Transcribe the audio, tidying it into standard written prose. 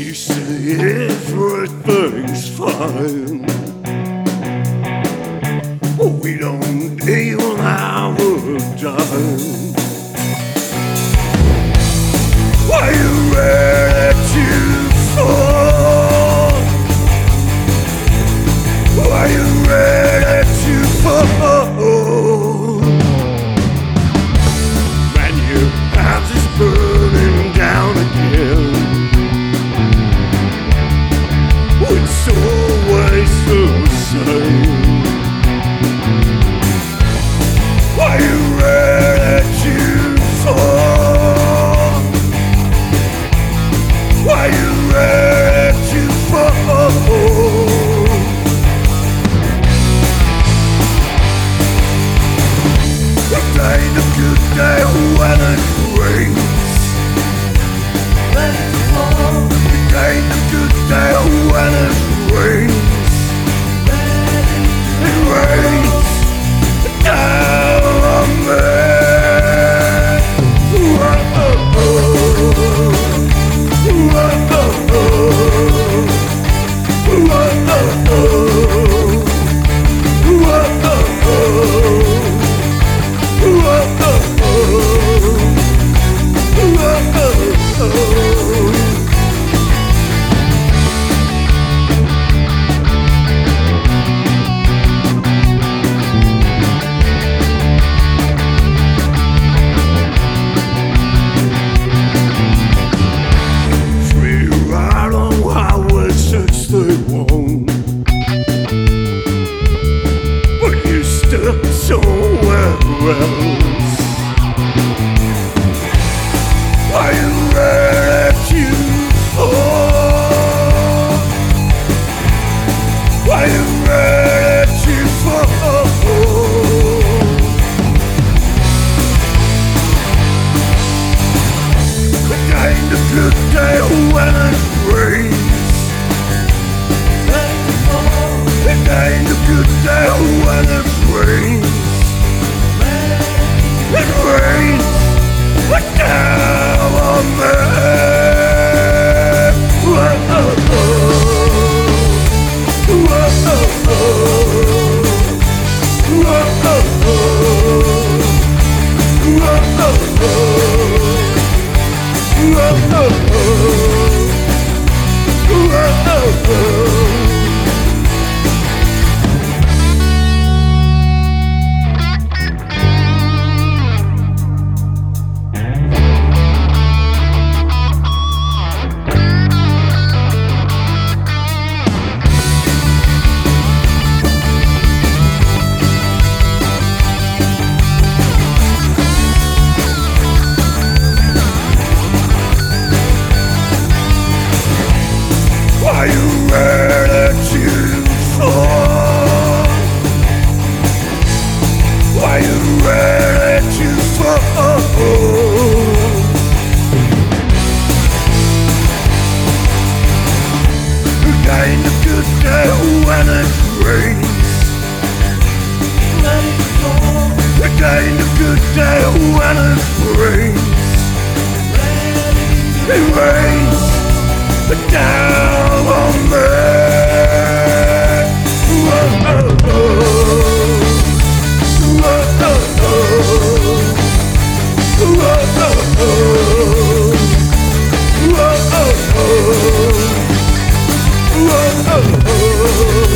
You say everything's fine. We don't even have a dime. Are you ready to fall? Are you ready to fall? When your house is burning down again, it's always the same. Are you ready to fall? Are you ready to fall? It ain't a good day when it rains. Let it fall. It ain't a good day when it rains. It rains down on me. Somewhere else. Are you ready to fall? Are you ready to fall? It ain't a good day when it rains. It ain't a good day when it rains. It rains down on me. Are you ready to fall? Are you ready to fall? It ain't a good day when it rains. It ain't a good day when it rains. It rains down on me. Oh,